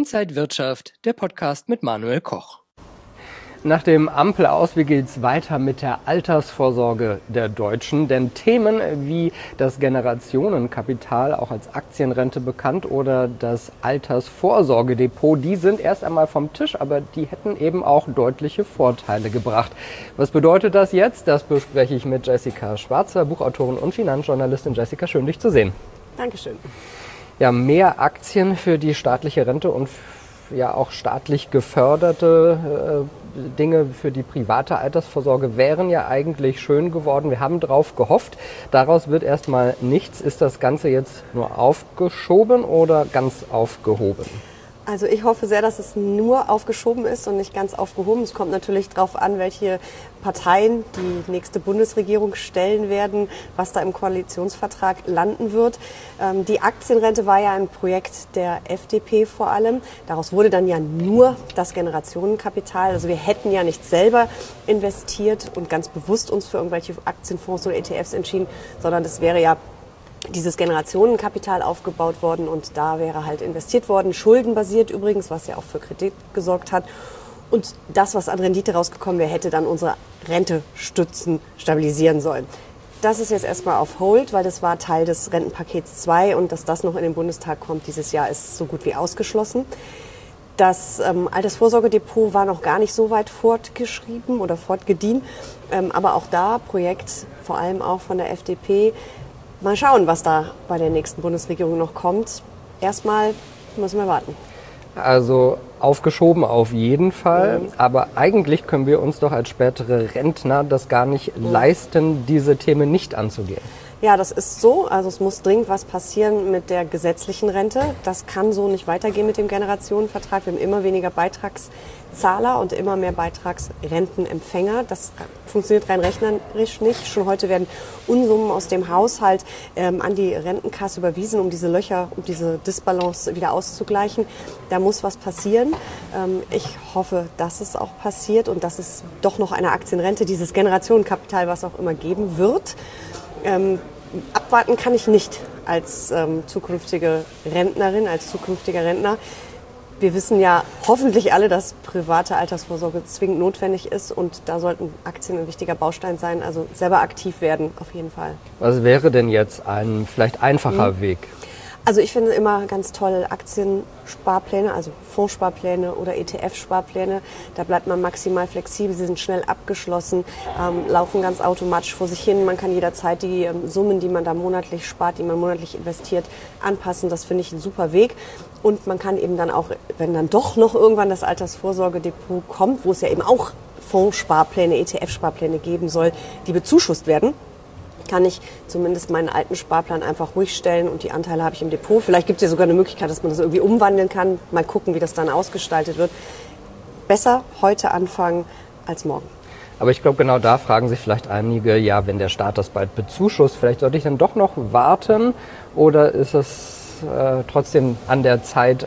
Inside Wirtschaft, der Podcast mit Manuel Koch. Nach dem Ampel-Aus, wie geht's weiter mit der Altersvorsorge der Deutschen? Denn Themen wie das Generationenkapital, auch als Aktienrente bekannt, oder das Altersvorsorgedepot, die sind erst einmal vom Tisch, aber die hätten eben auch deutliche Vorteile gebracht. Was bedeutet das jetzt? Das bespreche ich mit Jessica Schwarzer, Buchautorin und Finanzjournalistin. Jessica, schön, dich zu sehen. Dankeschön. Ja, mehr Aktien für die staatliche Rente und ja auch staatlich geförderte Dinge für die private Altersvorsorge wären ja eigentlich schön geworden. Wir haben drauf gehofft. Daraus wird erstmal nichts. Ist das Ganze jetzt nur aufgeschoben oder ganz aufgehoben? Also ich hoffe sehr, dass es nur aufgeschoben ist und nicht ganz aufgehoben. Es kommt natürlich darauf an, welche Parteien die nächste Bundesregierung stellen werden, was da im Koalitionsvertrag landen wird. Die Aktienrente war ja ein Projekt der FDP vor allem. Daraus wurde dann ja nur das Generationenkapital. Also wir hätten ja nicht selber investiert und ganz bewusst uns für irgendwelche Aktienfonds oder ETFs entschieden, sondern es wäre ja dieses Generationenkapital aufgebaut worden und da wäre halt investiert worden, schuldenbasiert übrigens, was ja auch für Kredit gesorgt hat. Und das, was an Rendite rausgekommen wäre, hätte dann unsere Rente stützen, stabilisieren sollen. Das ist jetzt erstmal auf Hold, weil das war Teil des Rentenpakets 2 und dass das noch in den Bundestag kommt dieses Jahr, ist so gut wie ausgeschlossen. Das Altersvorsorgedepot war noch gar nicht so weit fortgeschrieben oder fortgedient, aber auch da Projekt, vor allem auch von der FDP. Mal schauen, was da bei der nächsten Bundesregierung noch kommt. Erstmal müssen wir warten. Also aufgeschoben auf jeden Fall, aber eigentlich können wir uns doch als spätere Rentner das gar nicht leisten, diese Themen nicht anzugehen. Ja, das ist so. Also es muss dringend was passieren mit der gesetzlichen Rente. Das kann so nicht weitergehen mit dem Generationenvertrag. Wir haben immer weniger Beitragszahler und immer mehr Beitragsrentenempfänger. Das funktioniert rein rechnerisch nicht. Schon heute werden Unsummen aus dem Haushalt an die Rentenkasse überwiesen, um diese Löcher, um diese Disbalance wieder auszugleichen. Da muss was passieren. Ich hoffe, dass es auch passiert und dass es doch noch eine Aktienrente, dieses Generationenkapital, was auch immer geben wird. Abwarten kann ich nicht als zukünftige Rentnerin, als zukünftiger Rentner. Wir wissen ja hoffentlich alle, dass private Altersvorsorge zwingend notwendig ist und da sollten Aktien ein wichtiger Baustein sein. Also selber aktiv werden auf jeden Fall. Was wäre denn jetzt ein vielleicht einfacher Weg? Also ich finde immer ganz toll Aktiensparpläne, also Fondssparpläne oder ETF-Sparpläne. Da bleibt man maximal flexibel, sie sind schnell abgeschlossen, laufen ganz automatisch vor sich hin. Man kann jederzeit die Summen, die man da monatlich spart, die man monatlich investiert, anpassen. Das finde ich ein super Weg. Und man kann eben dann auch, wenn dann doch noch irgendwann das Altersvorsorgedepot kommt, wo es ja eben auch Fondssparpläne, ETF-Sparpläne geben soll, die bezuschusst werden, kann ich zumindest meinen alten Sparplan einfach ruhig stellen und die Anteile habe ich im Depot. Vielleicht gibt es ja sogar eine Möglichkeit, dass man das irgendwie umwandeln kann. Mal gucken, wie das dann ausgestaltet wird. Besser heute anfangen als morgen. Aber ich glaube, genau da fragen sich vielleicht einige, ja, wenn der Staat das bald bezuschusst, vielleicht sollte ich dann doch noch warten oder ist es trotzdem an der Zeit,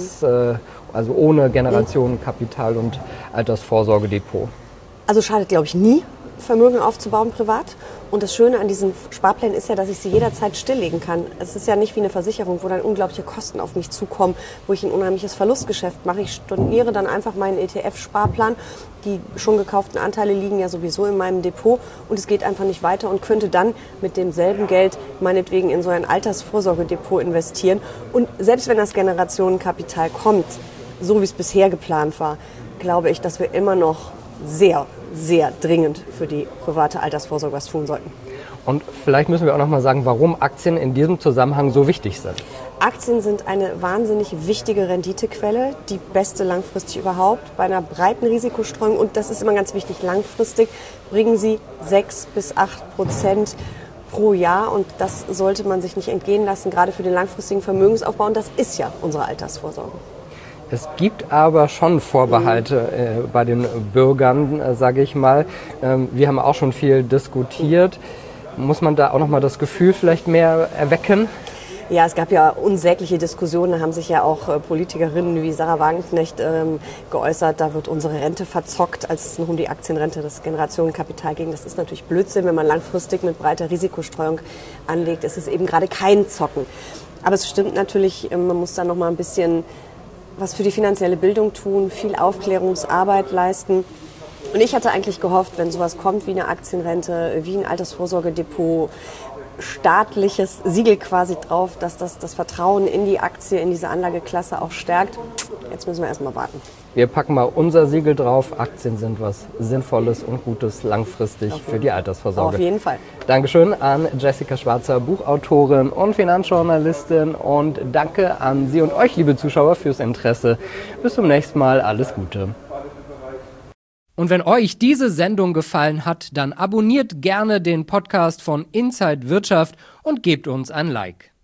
also ohne Generationenkapital und Altersvorsorgedepot? Also schadet, glaube ich, nie, Vermögen aufzubauen privat. Und das Schöne an diesen Sparplänen ist ja, dass ich sie jederzeit stilllegen kann. Es ist ja nicht wie eine Versicherung, wo dann unglaubliche Kosten auf mich zukommen, wo ich ein unheimliches Verlustgeschäft mache. Ich storniere dann einfach meinen ETF-Sparplan. Die schon gekauften Anteile liegen ja sowieso in meinem Depot und es geht einfach nicht weiter und könnte dann mit demselben Geld meinetwegen in so ein Altersvorsorgedepot investieren. Und selbst wenn das Generationenkapital kommt, so wie es bisher geplant war, glaube ich, dass wir immer noch sehr, sehr dringend für die private Altersvorsorge was tun sollten. Und vielleicht müssen wir auch noch mal sagen, warum Aktien in diesem Zusammenhang so wichtig sind. Aktien sind eine wahnsinnig wichtige Renditequelle, die beste langfristig überhaupt, bei einer breiten Risikostreuung. Und das ist immer ganz wichtig, langfristig bringen sie 6 bis 8% pro Jahr. Und das sollte man sich nicht entgehen lassen, gerade für den langfristigen Vermögensaufbau. Und das ist ja unsere Altersvorsorge. Es gibt aber schon Vorbehalte bei den Bürgern, sage ich mal. Wir haben auch schon viel diskutiert. Muss man da auch noch mal das Gefühl vielleicht mehr erwecken? Ja, es gab ja unsägliche Diskussionen, da haben sich ja auch Politikerinnen wie Sarah Wagenknecht geäußert, da wird unsere Rente verzockt, als es noch um die Aktienrente, das Generationenkapital ging. Das ist natürlich Blödsinn, wenn man langfristig mit breiter Risikostreuung anlegt, ist es eben gerade kein Zocken. Aber es stimmt natürlich, man muss da noch mal ein bisschen was für die finanzielle Bildung tun, viel Aufklärungsarbeit leisten. Und ich hatte eigentlich gehofft, wenn sowas kommt wie eine Aktienrente, wie ein Altersvorsorgedepot, staatliches Siegel quasi drauf, dass das Vertrauen in die Aktie, in diese Anlageklasse auch stärkt. Jetzt müssen wir erstmal warten. Wir packen mal unser Siegel drauf. Aktien sind was Sinnvolles und Gutes langfristig für die Altersvorsorge. Auf jeden Fall. Dankeschön an Jessica Schwarzer, Buchautorin und Finanzjournalistin. Und danke an Sie und euch, liebe Zuschauer, fürs Interesse. Bis zum nächsten Mal. Alles Gute. Und wenn euch diese Sendung gefallen hat, dann abonniert gerne den Podcast von Inside Wirtschaft und gebt uns ein Like.